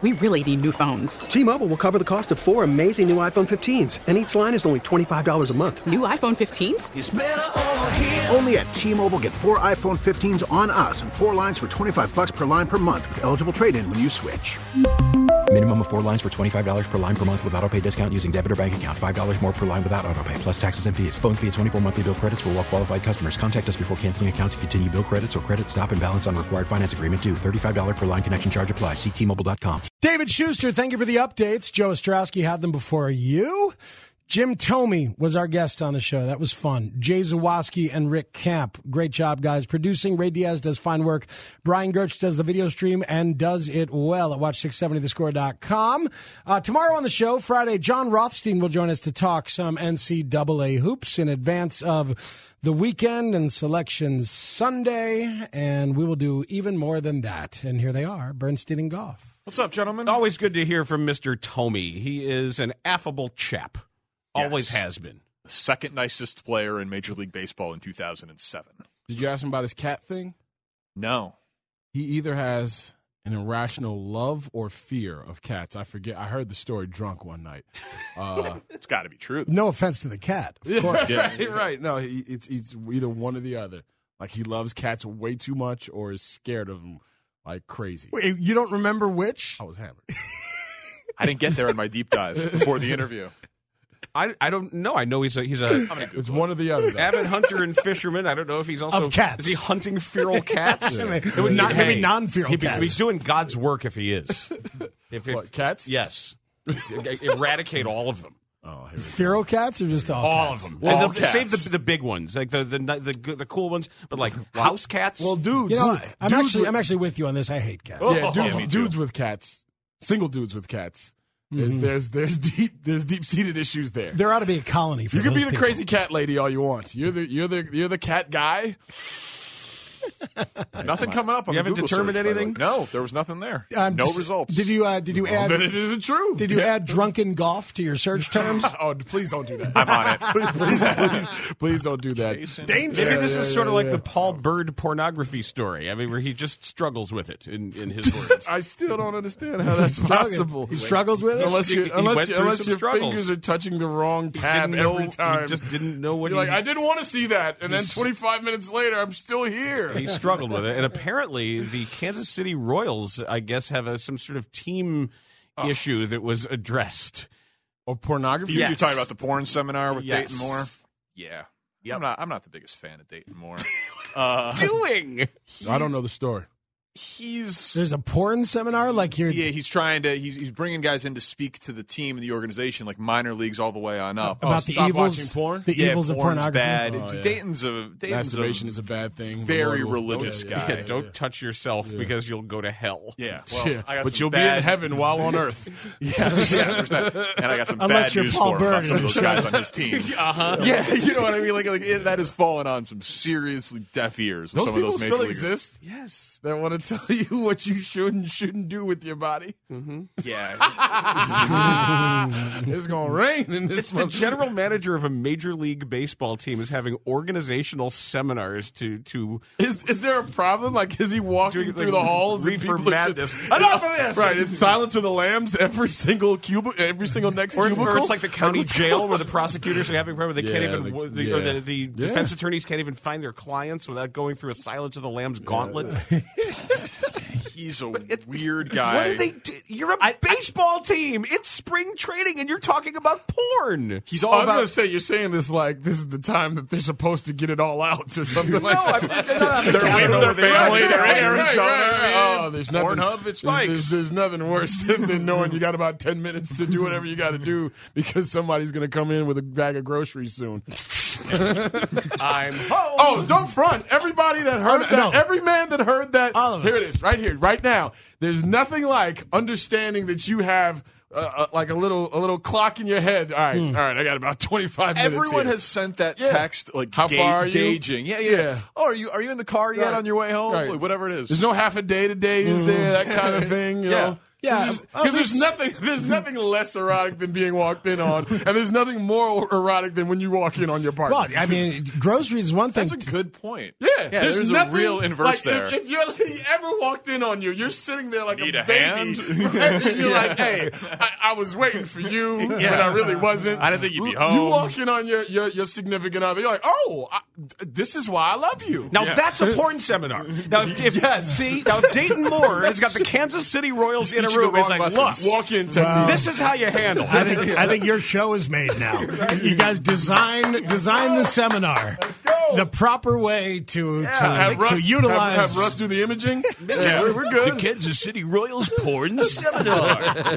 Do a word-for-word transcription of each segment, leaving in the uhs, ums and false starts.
we really need new phones. T-Mobile will cover the cost of four amazing new iPhone fifteens, and each line is only twenty-five dollars a month. New iPhone fifteens? It's better over here. Only at T-Mobile, get four iPhone fifteens on us and four lines for twenty-five dollars per line per month with eligible trade-in when you switch. Minimum of four lines for twenty-five dollars per line per month with autopay discount using debit or bank account. five dollars more per line without autopay, plus taxes and fees. Phone fee at twenty-four monthly bill credits for well-qualified customers. Contact us before canceling account to continue bill credits or credit stop and balance on required finance agreement due. thirty-five dollars per line connection charge applies. See T Mobile dot com. David Schuster, thank you for the updates. Joe Ostrowski had them before you. Jim Thome was our guest on the show. That was fun. Jay Zawoski and Rick Camp. Great job, guys. Producing, Ray Diaz does fine work. Brian Gertz does the video stream and does it well at watch six seventy the score dot com. Uh, tomorrow on the show, Friday, John Rothstein will join us to talk some N C double A hoops in advance of the weekend and Selections Sunday. And we will do even more than that. And here they are, Bernstein and Goff. What's up, gentlemen? Always good to hear from Mister Thome. He is an affable chap. Always Yes. has been. The second nicest player in Major League Baseball in two thousand seven. Did you ask him about his cat thing? No. He either has an irrational love or fear of cats. I forget. I heard the story drunk one night. Uh, It's got to be true. No offense to the cat, of course. Yeah, right, right. No, he, it's, it's either one or the other. Like he loves cats way too much or is scared of them like crazy. Wait, you don't remember which? I was hammered. I didn't get there in my deep dive before the interview. I, I don't know. I know he's a he's a It's one or the other. though. avid hunter and fisherman. I don't know if he's also Of cats. Is he hunting feral cats? I mean, it would not- maybe non-feral he'd be- cats. He's doing God's work if he is. If, if What, cats? Yes. Eradicate all of them. Oh, here we go. Feral cats or just all, All cats? of them. All And the, save cats. the, the big ones, like the the, the the cool ones, but like house cats. Well, dudes. You know, I- I'm dudes actually with- I'm actually with you on this. I hate cats. yeah, Oh, dudes, me too. dudes with cats, single dudes with cats. There's Mm-hmm. there's there's deep there's deep seated issues there. There ought to be a colony for You can be those the people. crazy cat lady all you want. You're the you're the you're the cat guy. Nothing coming up on You the haven't Google determined search, by the way. anything? No, there was nothing there. Um, no just- results. Did you uh, did you add Then it isn't true. did you add drunken golf to your search terms? Oh, please don't do that. I'm on it. please, please, please don't do that. Jason. Maybe Yeah, this yeah, is sort of yeah, like yeah. the Paul Bird pornography story. I mean, where he just struggles with it in, in his words. I still don't understand how that's possible. He struggles with it. Unless, He- you, he unless, went you, through unless some your struggles. fingers are touching the wrong tab Didn't know- every time. He just didn't know what You're he like, I didn't want to see that. And then He's- twenty-five minutes later, I'm still here. He struggled with it, and apparently the Kansas City Royals, I guess, have a, some sort of team issue that was addressed. Or pornography? You- You're talking about the porn seminar with Yes. Dayton Moore? Yeah. Yep. I'm not I'm not the biggest fan of Dayton Moore. uh, Doing I don't know the story. he's There's a porn seminar like you're. yeah, he's trying to he's, he's bringing guys in to speak to the team and the organization, like minor leagues all the way on up. about Oh, the stop evils, watching porn? the yeah, evils of porn's pornography. bad. Oh, yeah. Dayton's a Dayton's Masturbation a, is a bad thing. very The Lord will- religious yeah, yeah, guy. yeah, don't yeah. touch yourself because you'll go to hell. yeah. Well, Yeah, I got but some you'll be bad, in heaven while on earth. Yeah, yeah, there's that. And I got some Unless bad you're news Paul for him about Bird some of in those the guys on his team. Uh-huh. Yeah, you know what I mean. Like, like it, that has fallen on some seriously deaf ears. With Those some people of those major still leaguers. exist Yes. that want to tell you what you should and shouldn't do with your body. Yeah, It's going to rain in this It's the month. general manager of a major league baseball team is having organizational seminars to to Is, is there a problem? Like, is he walking Doing, through like, the halls? and reefer people are just- madness. Enough of this! Right, it's Silence of the Lambs. Every single cubicle, every single next Or, cubicle. or it's like the county What's jail going where the prosecutors are having problems. They can't Yeah, even, the- the, or yeah. the, the Yeah. defense attorneys can't even find their clients without going through a Silence of the Lambs gauntlet. he's a weird What guy. do they do? You're a baseball team. It's spring training, and you're talking about porn. He's Oh, all I was about. going to say, you're saying this like this is the time that they're supposed to get it all out or something like No, I'm, that. they're not They're waiting for their family. They're in Right, Arizona. right, right. Oh, there's nothing. Pornhub, it there's, spikes. there's, there's nothing worse than, than knowing you got about ten minutes to do whatever you got to do because somebody's going to come in with a bag of groceries soon. I'm home. Oh, don't front. Everybody that heard Oh, no, that, no. every man that heard that, All of us. here it is, right here, right now. There's nothing like understanding that you have uh, uh, like a little a little clock in your head. All right, all right, I got about twenty-five minutes Everyone here. has sent that Yeah. text, like How ga- far are you? gauging. Yeah, yeah, Yeah. Oh, are you are you in the car yet Right. on your way home? Right. Like, whatever it is. There's no half a day today, is there? That kind of thing. You Yeah. know? Yeah, because uh, there's there's- nothing there's nothing less erotic than being walked in on, and there's nothing more erotic than when you walk in on your partner. Well, I mean, groceries is one thing. That's a good point. Yeah, there's, there's, a nothing, real inverse like, there. If, if your lady ever walked in on you, you're sitting there like Need a a baby. hand? Right? And you're like, hey, I, I was waiting for you, but I really wasn't. I didn't think you'd be You home. walk in on your, your, your significant other, you're like, oh, I, this is why I love you. Now that's a porn seminar. Now, if, if see, now if Dayton Moore has got the Kansas City Royals in a teaching the room, he's wrong like, lessons. look, Walk in technique. this is how you handle. I think I think your show is made now. You guys design design the seminar, go. the proper way to Yeah, to, have to Russ, utilize. have, have Russ do the imaging. Yeah, we're, we're good. The Kansas City Royals porn seminar.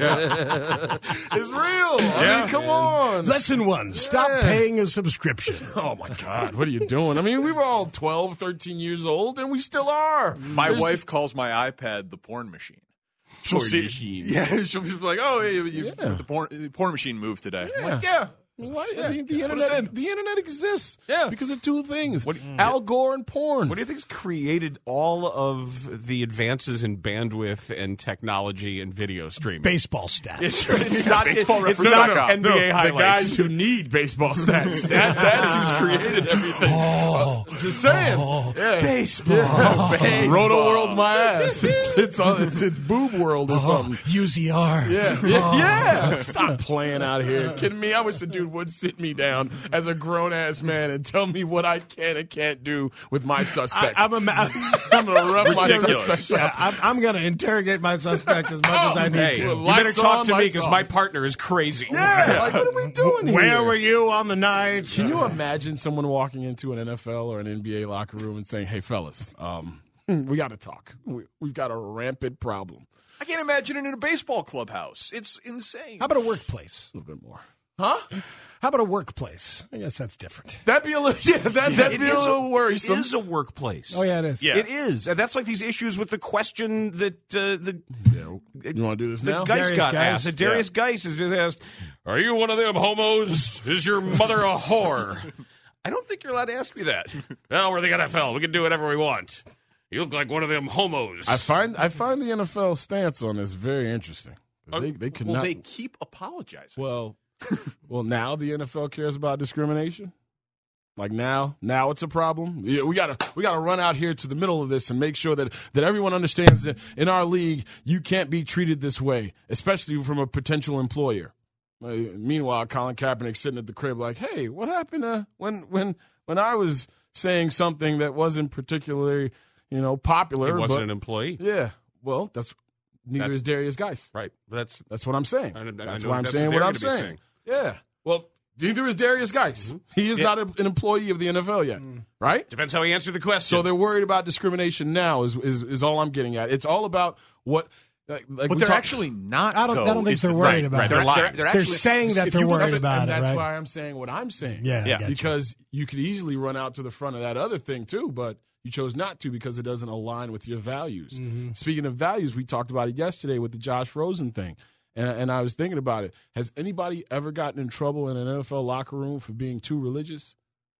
It's real. I mean, come on. Lesson one: stop Yeah. paying a subscription. Oh, my God. What are you doing? I mean, we were all twelve, thirteen years old, and we still are. My There's- wife calls my iPad the porn machine. She'll Porn see, machine. Yeah, she'll be like, "Oh, yeah, you, Yeah. the porn the porn machine moved today." I'm like, Yeah. yeah. I mean, why, I mean, the That's what it internet, did. the internet exists Yeah. because of two things: What- Al Gore and porn. What do you think's created all of the advances in bandwidth and technology and video streaming? Baseball stats. It's, it's not, it's, Baseball it's reference not dot com. N B A No, the highlights. guys who need baseball stats. That, that's who's created everything. Oh, Just saying. yeah. baseball. Yeah. Roto World, my ass. It's it's on, it's, it's boob world or Oh, something. U Z R. Yeah, yeah, yeah. Stop playing out here. Kidding me? I wish the dude would sit me down as a grown ass man and tell me what I can and can't do with my I, suspect. I'm, a, I'm gonna rough my Ridiculous. suspect up. I'm, I'm going to interrogate my suspect as much as I need Hey, to. you better Lights talk on, to me lights because off. my partner is crazy. Yeah, like what are we doing here? Where were you on the night? Can you imagine someone walking into an N F L or an N B A locker room and saying, "Hey, fellas, um, we got to talk. We, we've got a rampant problem." I can't imagine it in a baseball clubhouse. It's insane. How about a workplace? A little bit more, huh? How about a workplace? I guess that's different. That'd be a little, yeah, that, that'd It be a is little worrisome. It is a workplace. Oh, yeah, it is. Yeah. It is. And that's like these issues with the question that uh, the Yeah, you want to do this the now? Geis Darius got Geis? asked. And Darius Geis has just asked, "Are you one of them homos? Is your mother a whore?" I don't think you're allowed to ask me that. Well, we're the N F L. We can do whatever we want. You look like one of them homos. I find I find the N F L stance on this very interesting. They they could well, not. they keep apologizing. Well, well, now the N F L cares about discrimination. Like now, now it's a problem. Yeah, we gotta we gotta run out here to the middle of this and make sure that that everyone understands that in our league you can't be treated this way, especially from a potential employer. Uh, meanwhile, Colin Kaepernick sitting at the crib like, "Hey, what happened uh, when when when I was saying something that wasn't particularly, you know, popular?" he wasn't but, an employee. Yeah, well, that's neither That's- is Darius Geis. Right. That's That's what I'm saying. I- I That's know why I'm that's saying what what they're I'm gonna be saying. saying. Yeah. Well, neither is Darius Geis. He is Yeah. not a, an employee of the N F L yet, right? depends how he answered the question. So they're worried about discrimination now. Is is, is all I'm getting at. It's all about what. Like, like but we they're talk- actually not. I don't- though, I don't think is they're the worried thing. about Right, it. They're, They're lying. they're, they're They're actually, saying that if they're you- worried that's- about and it, that's right? why I'm saying what I'm saying. Yeah, I Yeah. got you. Because you could easily run out to the front of that other thing too, but you chose not to because it doesn't align with your values. Mm-hmm. Speaking of values, we talked about it yesterday with the Josh Rosen thing. And, and I was thinking about it. Has anybody ever gotten in trouble in an N F L locker room for being too religious?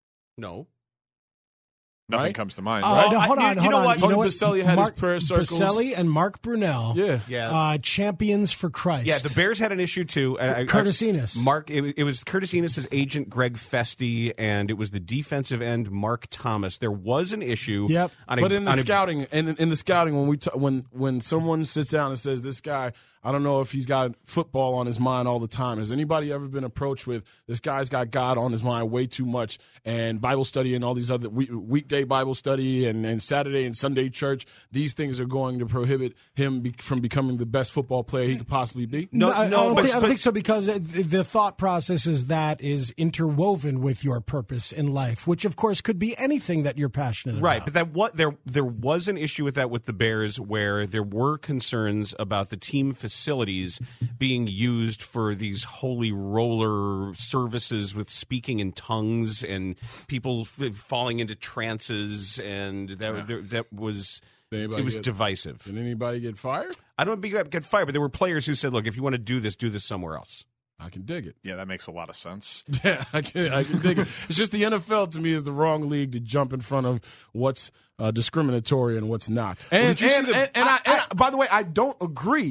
no. nothing right? comes to mind. Uh, Right? no, hold I- you- on, you hold know on. what? You know Tony what? Baselli had his Mark prayer circles. Baselli and Mark Brunell, Yeah. Yeah. uh, champions for Christ. Yeah, the Bears had an issue too. I- I- Curtis Enos. Mark, it, it was Curtis Enos' agent Greg Festy, and it was the defensive end Mark Thomas. There was an issue. Yep. on a- But in the on a- scouting, and in, in the scouting, when we t- when when someone sits down and says, "This guy, I don't know if he's got football on his mind all the time." Has anybody ever been approached with, "This guy's got God on his mind way too much," and Bible study and all these other week, weekday Bible study and, and Saturday and Sunday church? These things are going to prohibit him be, from becoming the best football player he could possibly be. No, I, I no, don't, but- think, I don't but- think so because it- the thought process is that is interwoven with your purpose in life, which of course could be anything that you're passionate Right, about. but that what there there was an issue with that with the Bears where there were concerns about the team facilities being used for these holy roller services with speaking in tongues and people f- falling into trances, and that there, that was Anybody it was get- divisive. Did anybody get fired? I don't think get, get fired, but there were players who said, "Look, if you want to do this, do this somewhere else." I can dig it. Yeah, that makes a lot of sense. Yeah, I can, I can dig it. It's just the N F L to me is the wrong league to jump in front of what's uh, discriminatory and what's not. And, did you see and, the- and, and I, and I- by the way, I don't agree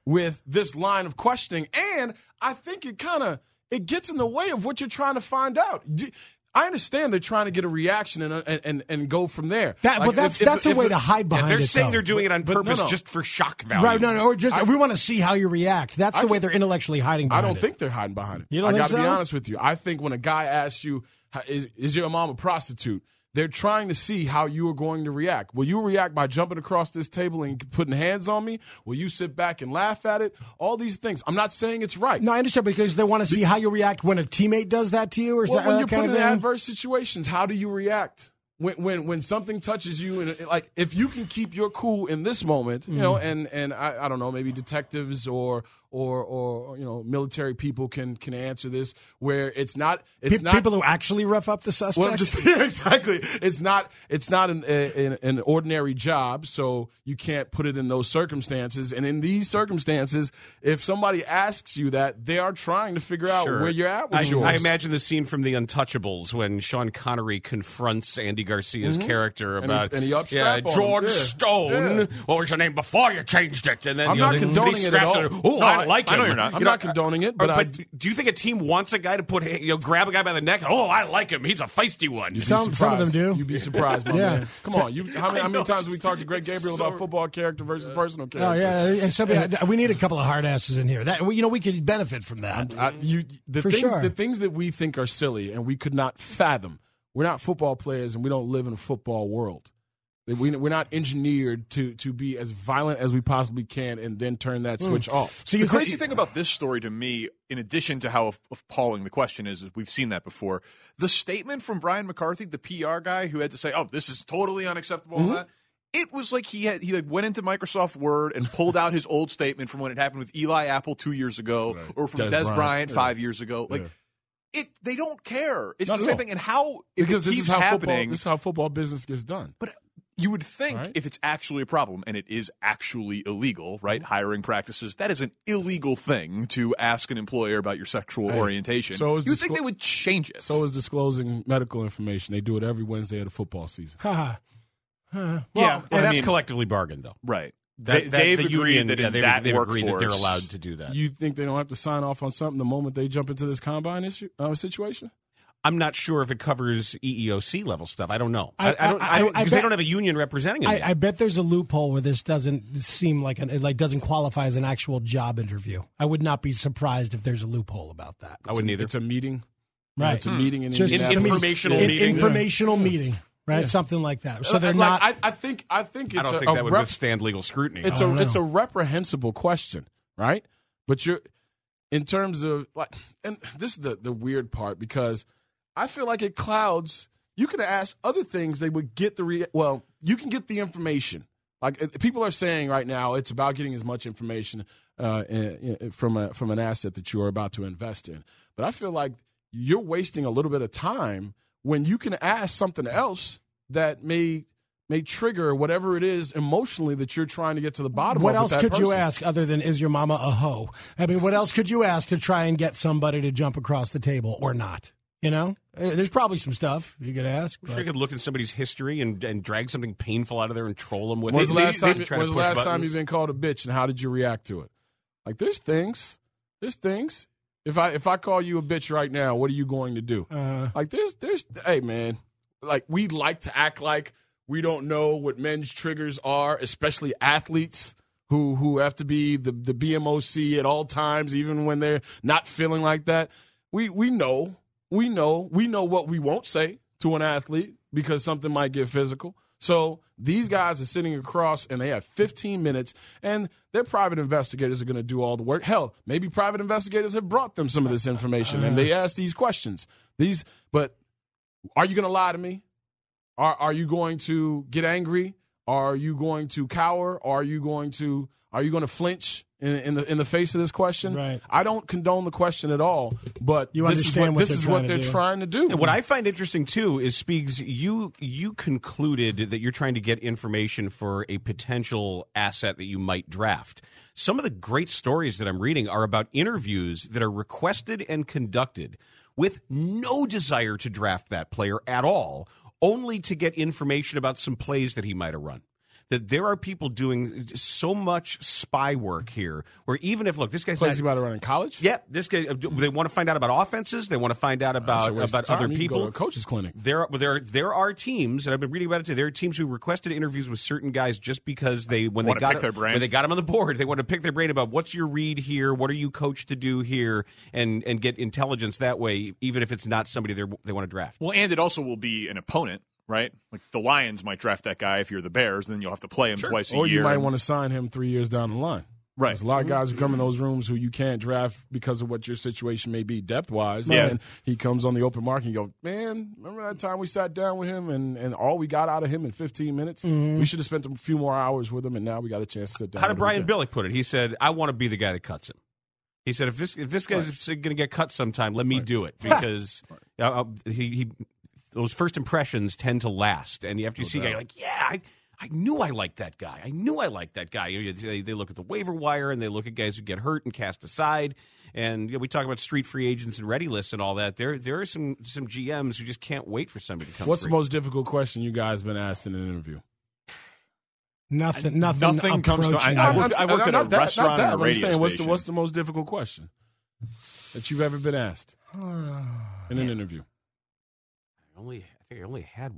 with this line of questioning, and I think it kind of it gets in the way of what you're trying to find out. I understand they're trying to get a reaction and and, and, and go from there. That, like but that's if, that's if, a way if, to hide behind they're it. saying though. they're doing it on But- but purpose no, no. just for shock value. Right, no, no, or just I- we want to see how you react. That's I the way can- they're intellectually hiding I behind don't it. think they're hiding behind it. You don't I think got to be so? honest with you. I think when a guy asks you, is, is your mom a prostitute? They're trying to see how you are going to react. Will you react by jumping across this table and putting hands on me? Will you sit back and laugh at it? All these things. I'm not saying it's right. No, I understand because they want to see how you react when a teammate does that to you, or is Well, that, when that you're kind put of in thing? adverse situations, how do you react? When when when something touches you, and like if you can keep your cool in this moment, you know, and and I, I don't know, maybe detectives or or or you know military people can can answer this, where it's not it's Pe- not people who actually rough up the suspects. Well, I'm just yeah, exactly. It's not. It's not an, an an ordinary job, so you can't put it in those circumstances. And in these circumstances, if somebody asks you that, they are trying to figure out Sure. where you're at with I, yours. I imagine the scene from The Untouchables when Sean Connery confronts Andy Garcia's character Mm-hmm. And he- about and he up yeah, strap on him. George Yeah. Stone. Yeah. What was your name before you changed it? And then I'm you know, not then condoning he it at scraps all. Oh, No, I I- like I him. know you're not. I'm You not condoning it, but or- I- do you think a team wants a guy to put you know grab a guy by the neck? Oh, I like him. He's a feisty one. You'd be Some- some of them surprised. do. You'd be surprised, my Yeah. man. Come on, you. How many, how many know, times have we it's- talked to Greg Gabriel about football character versus personal character? Oh yeah, and somebody, we need a couple of hard asses in here. That you know, we could benefit from that. I, you, the For things, sure. the things that we think are silly and we could not fathom. We're not football players, and we don't live in a football world. We, we're not engineered to to be as violent as we possibly can, and then turn that switch off. So The you crazy think, thing about this story to me, in addition to how appalling the question is, is we've seen that before. The statement from Brian McCarthy, the P R guy who had to say, "Oh, this is totally unacceptable," all that. It was like he had he like went into Microsoft Word and pulled out his old statement from when it happened with Eli Apple two years ago, Right. or from Des Des, Bryant, Bryant yeah. five years ago. Like Yeah. it, they don't care. It's Not the at same all. thing. And how if Because it this keeps is how football, happening, this is how football business gets done. but you would think Right. if it's actually a problem, and it is actually illegal, right? Hiring practices, that is an illegal thing to ask an employer about your sexual Hey, orientation. so is you would think disclo- they would change it. So is disclosing medical information. They do it every Wednesday of the football season. haha. Huh. yeah, Well, well, I that's mean- collectively bargained though. right. That, they, that- they've the agreed union, that yeah, in they've, that they've workforce, agreed that they're allowed to do that. You think they don't have to sign off on something the moment they jump into this combine issue uh, situation? I'm not sure if it covers E E O C level stuff. I don't know. I- I, I don't I- I, don't I because they bet- don't have a union representing I, them. I bet there's a loophole where this doesn't seem like an it like doesn't qualify as an actual job interview. I would not be surprised if there's a loophole about that. I wouldn't either. It's a meeting. Right. It's a meeting in Just- Indianapolis. informational In- meeting. informational meeting, right? Something like that. So they're like, not. I, I think. I think it's I don't a, think a that would rep- withstand legal scrutiny. It's I a don't it's know. a reprehensible question, right? But you're in terms of like, and this is the the weird part because I feel like it clouds. You could ask other things; they would get the re- well. You can get the information. Like uh, people are saying right now, it's about getting as much information uh, in, in, from a from an asset that you are about to invest in. But I feel like you're wasting a little bit of time when you can ask something else that may may trigger whatever it is emotionally that you're trying to get to the bottom What of. else with that could you person. ask other than "Is your mama a hoe"? I mean, what else could you ask to try and get somebody to jump across the table or not? You know, Uh, there's probably some stuff you could ask. I'm sure but- you could look at somebody's history and, and drag something painful out of there and troll them with When's it. the last They- time? they try to When's the push last time buttons. you've been called a bitch, and how did you react to it? Like, there's things. There's things. If I if I call you a bitch right now, what are you going to do? Uh, Like, there's there's. Hey, man. Like, we like to act like we don't know what men's triggers are, especially athletes who who have to be the the B M O C at all times, even when they're not feeling like that. We we know. We know we know what we won't say to an athlete because something might get physical. So these guys are sitting across and they have fifteen minutes, and their private investigators are going to do all the work. Hell, maybe private investigators have brought them some of this information and they ask these questions. These, but are you going to lie to me? Are are you going to get angry? Are you going to cower? Are you going to are you going to flinch in, in the in the face of this question? Right. I don't condone the question at all, but You this is understand what, what this they're is trying what to they're do. trying to do. And what I find interesting too is Speegs, you you concluded that you're trying to get information for a potential asset that you might draft. Some of the great stories that I'm reading are about interviews that are requested and conducted with no desire to draft that player at all, only to get information about some plays that he might have run. that there are people doing so much spy work here, where even if, look, this guy's Plays not, about to run in college? Yep, this guy. They want to find out about offenses. They want to find out about That's a waste about of time. other You can people. go to a coach's clinic. There, there, there are teams, and I've been reading about it too. There are teams who requested interviews with certain guys just because they, when Want they to got pick their brain. when they got them on the board, they want to pick their brain about what's your read here, what are you coached to do here, and and get intelligence that way, even if it's not somebody they they want to draft. Well, and it also will be an opponent, right? Like the Lions might draft that guy if you're the Bears, then you'll have to play him twice a Or year. you might and- want to sign him three years down the line. Right. There's a lot of guys who come in those rooms who you can't draft because of what your situation may be depth-wise. Yeah. And he comes on the open market and you go, man, remember that time we sat down with him and, and all we got out of him in fifteen minutes? Mm-hmm. We should have spent a few more hours with him, and now we got a chance to sit down. How did with Brian him. Billick put it? He said, "I want to be the guy that cuts him." He said, "If this if this guy's going to get cut sometime, let me do it because uh, uh, he, he those first impressions tend to last, and after you see a guy, you're like, yeah, I, I knew I liked that guy. I knew I liked that guy. You know, they, they look at the waiver wire and they look at guys who get hurt and cast aside. And you know, we talk about street free agents and ready lists and all that. There there are some some G Ms who just can't wait for somebody to come. What's free. the most difficult question you guys been asked in an interview? Nothing, nothing, Nothing comes to- I- approaching I that. worked- I worked at a Not that- restaurant not that, and a but I'm radio saying, what's the, station. what's the most difficult question that you've ever been asked in an interview? I only I think I only had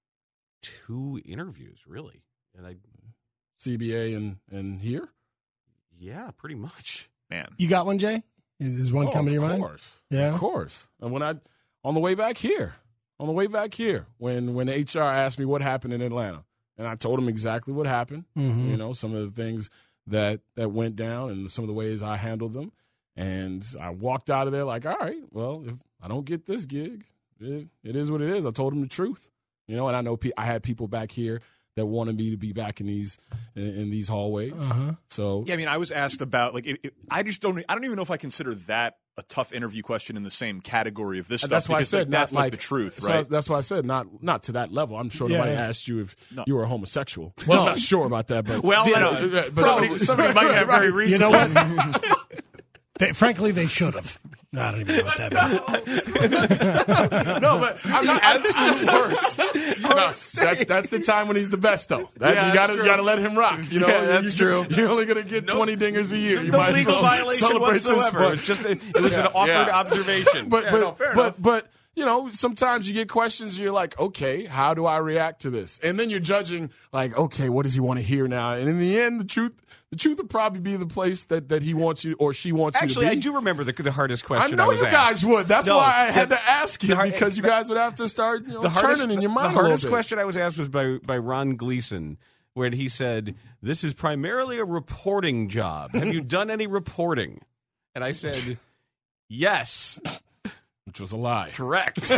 two interviews really, and I C B A and, and here? yeah, pretty much. Man. You got one, Jay? Is one Oh, coming to your of mind? course. Yeah. Of course. And when I on the way back here, on the way back here, when when H R asked me what happened in Atlanta, and I told him exactly what happened, Mhm. you know, some of the things that that went down and some of the ways I handled them. And I walked out of there like, all right, well, if I don't get this gig, it, it is what it is. I told him the truth, you know, and I know pe- I had people back here that wanted me to be back in these in, in these hallways. Uh-huh. So Yeah, I mean, I was asked about like it, it, I just don't. I don't even know if I consider that a tough interview question in the same category of this stuff. that's why I because, said like, that's not like like the truth, so right? that's why I said not not to that level. I'm sure Yeah, nobody yeah. asked you if No. you were homosexual. Well, I'm not sure about that, but Well, you I know, know. but- somebody, somebody might have very You recently. know what? they, frankly, they should have. No, I don't even know what that means. no, but I'm not absolute worst. No, that's that's the time when he's the best, though. That, Yeah, you that's got to true. got to let him rock. You know, Yeah, that's you, true. You're only going to get twenty dingers a year. You No might as legal well violation celebrate this whatsoever. It one. was just a, it was an Yeah, offered yeah. observation. But Yeah, but no, fair but enough. but you know, sometimes you get questions. And you're like, okay, how do I react to this? And then you're judging, like, okay, what does he want to hear now? And in the end, the truth, the truth would probably be the place that, that he wants you or she wants Actually, you I to be. do remember the, the hardest I question. know was you asked. guys would. That's No, why I had the- to ask you the hard- because you guys would have to start you know, the hardest, turning in your mind the a little hardest bit. question I was asked was by by Ron Gleason, where he said, "This is primarily a reporting job. Have you done any reporting?" And I said, "Yes, Which was a lie. correct."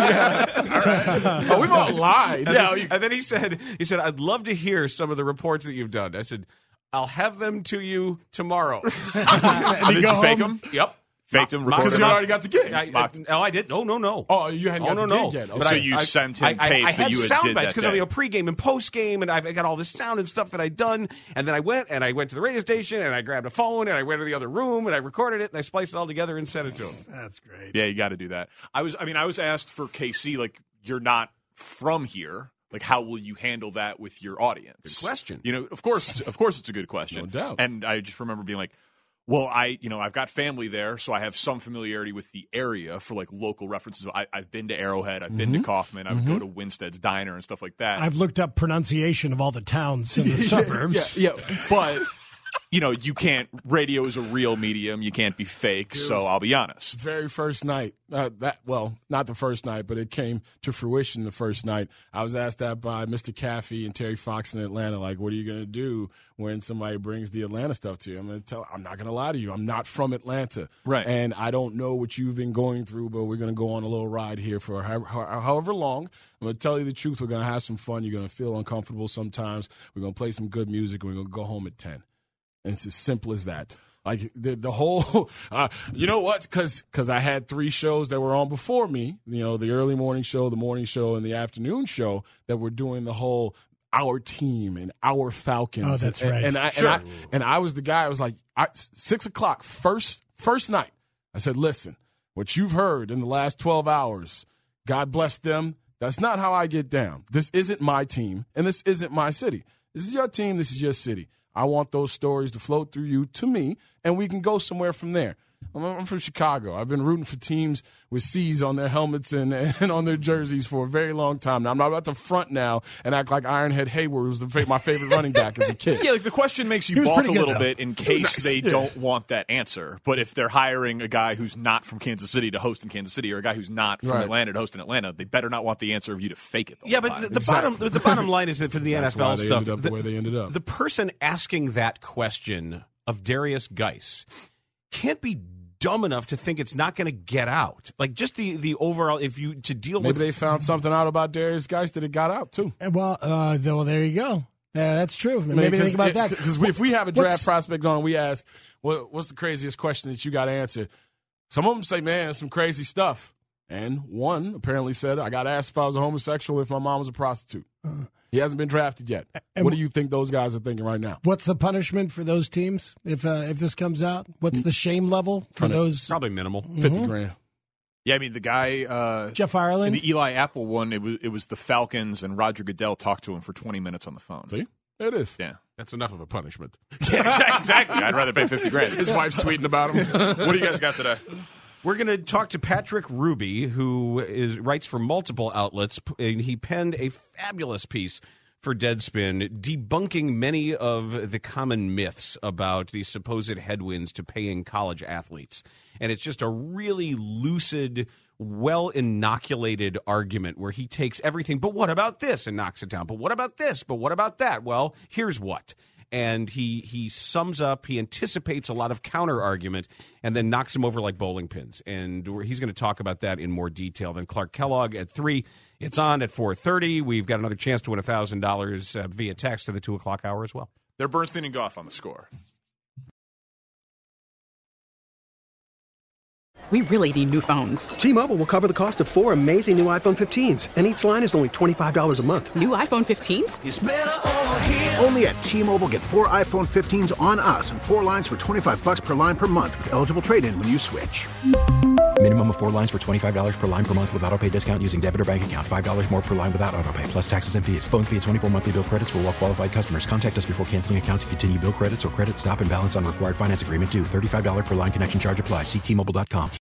Oh, we've all lied. And, Yeah, then, and then he said, "He said I'd love to hear some of the reports that you've done." I said, "I'll have them to you tomorrow." Did you fake him? Yep. Faked him, Mock- recorded because him. you already got the gig. I, I, Mocked. no, I didn't. No, no, no. Oh, you hadn't Oh, got no, the no. gig yet. But Okay. So you sent him I, I, tapes I that had you had sound did bites that because I day. mean, a pregame and postgame, and I've I got all this sound and stuff that I'd done. And then I went and I went to the radio station and I grabbed a phone and I went to the other room and I recorded it and I spliced it all together and sent it to him. That's great. Yeah, you got to do that. I was. I mean, I was asked for K C. Like, you're not from here. Like, how will you handle that with your audience? Good question. You know, of course, of course, it's a good question. No doubt. And I just remember being like, well, I, you know, I've got family there, so I have some familiarity with the area for like local references. I, I've been to Arrowhead, I've been to Kaufman, I would go to Winstead's Diner and stuff like that. I've looked up pronunciation of all the towns in the suburbs. Yeah, yeah. but you know, you can't. Radio is a real medium. You can't be fake. So I'll be honest. Very first night, uh, that well, not the first night, but it came to fruition the first night. I was asked that by Mister Caffey and Terry Fox in Atlanta. Like, what are you going to do when somebody brings the Atlanta stuff to you? I'm going to tell. I'm not going to lie to you. I'm not from Atlanta, Right. And I don't know what you've been going through, but we're going to go on a little ride here for however, however long. I'm going to tell you the truth. We're going to have some fun. You're going to feel uncomfortable sometimes. We're going to play some good music. And we're going to go home at ten. And it's as simple as that. Like the the whole, uh, you know what? Because because I had three shows that were on before me. You know, the early morning show, the morning show, and the afternoon show that were doing the whole our team and our Falcons. Oh, that's and, right. And I, Sure. and I and I was the guy. I was like, I, six o'clock first first night. I said, listen, what you've heard in the last twelve hours, God bless them. That's not how I get down. This isn't my team, and this isn't my city. This is your team. This is your city. I want those stories to flow through you to me, and we can go somewhere from there. I'm from Chicago. I've been rooting for teams with C's on their helmets and, and on their jerseys for a very long time. Now, I'm not about to front now and act like Ironhead Hayward was the, my favorite running back as a kid. Yeah, like the question makes you balk a little though. bit in case nice. they yeah. don't want that answer. But if they're hiring a guy who's not from Kansas City to host in Kansas City, or a guy who's not from right. Atlanta to host in Atlanta, they better not want the answer of you to fake it. The yeah, whole but time. the, the exactly. bottom the bottom line is that for the That's N F L why they stuff, ended up the, the way they ended up. The person asking that question of Darius Geis can't be dumb enough to think it's not going to get out. Like just the the overall, if you to deal Maybe with. Maybe they found something out about Darius Geis that it got out too. Well, uh, well, there you go. Uh, that's true. Maybe I mean, think about it, that. Because if we have a draft prospect on, we ask, what, "What's the craziest question that you got to answer?" Some of them say, "Man, it's some crazy stuff." And one apparently said, "I got asked if I was a homosexual if my mom was a prostitute." Uh, he hasn't been drafted yet. What do you think those guys are thinking right now? What's the punishment for those teams if uh, if this comes out? What's the shame level for those? Probably minimal, fifty mm-hmm. grand. Yeah, I mean the guy uh, Jeff Ireland, the Eli Apple one. It was it was the Falcons, and Roger Goodell talked to him for twenty minutes on the phone. See, there it is. Yeah, that's enough of a punishment. Yeah, exactly. I'd rather pay fifty grand. His wife's tweeting about him. What do you guys got today? We're going to talk to Patrick Ruby, who is writes for multiple outlets, and he penned a fabulous piece for Deadspin, debunking many of the common myths about the supposed headwinds to paying college athletes. And it's just a really lucid, well-inoculated argument where he takes everything, but what about this, and knocks it down. But what about this? But what about that? Well, here's what. And he he sums up, he anticipates a lot of counter-argument, and then knocks them over like bowling pins. And he's going to talk about that in more detail. Then Clark Kellogg at three. It's on at four thirty. We've got another chance to win one thousand dollars uh, via text to the two o'clock hour as well. They're Bernstein and Goff on the Score. We really need new phones. T-Mobile will cover the cost of four amazing new iPhone fifteens, and each line is only twenty-five dollars a month. New iPhone fifteens? It's better over here. Only at T-Mobile, get four iPhone fifteens on us and four lines for twenty-five dollars per line per month with eligible trade-in when you switch. Minimum of four lines for twenty-five dollars per line per month with autopay discount using debit or bank account. five dollars more per line without autopay, plus taxes and fees. Phone fee at twenty-four monthly bill credits for well-qualified customers. Contact us before canceling account to continue bill credits or credit stop and balance on required finance agreement due. thirty-five dollars per line connection charge applies. See T Mobile dot com.